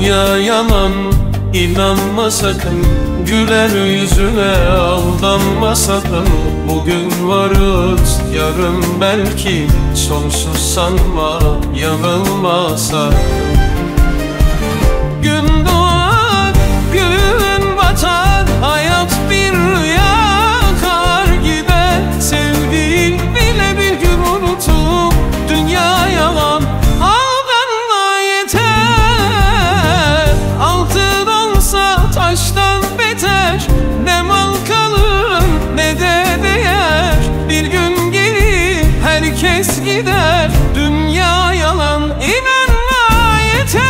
Dünya yalan, inanma sakın. Güler yüzüne aldanma sakın. Bugün varız, yarın belki sonsuz sanma, yanılma sakın. Gün doğar, gün batar, hayat bir rüya akar gider. Sevdiğin bile bir gün unutup dünya yalan, aldanma yeter. Altın olsa taştan beter, ne mal kalır ne de değer. Bir gün gelir herkes gider, dünya yalan, inanma yeter.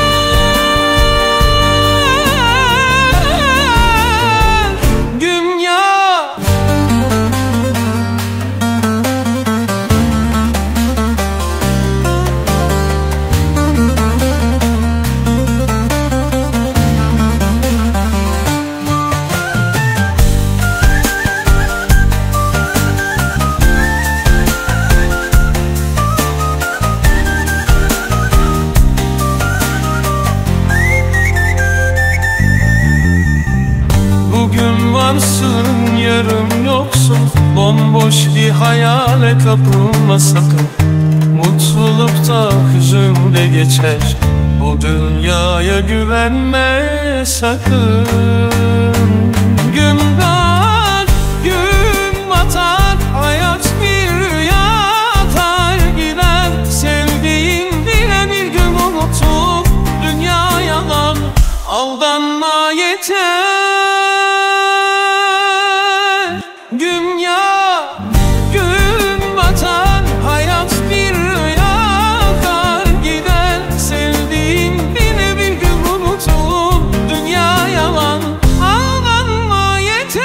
Bugün varsın, yarın yoksun. Bomboş bir hayale kapılma sakın. Mutlulukta hüzün de geçer, bu dünyaya güvenme sakın. Gün doğar, gün batar, hayat bir rüya atar gider. Sevdiğin bile bir gün unutup dünya yalan, aldanma yeter. Dünya gün batar, hayat bir rüya akar gider. Sevdiğin bile bir gün unutup dünya yalan, aldanma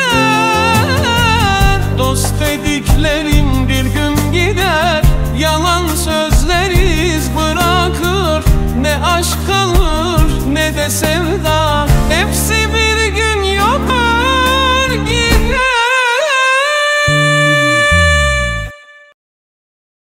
yeter. Dost dediklerim bir gün gider, yalan sözler iz bırakır. Ne aşk kalır ne de sevda,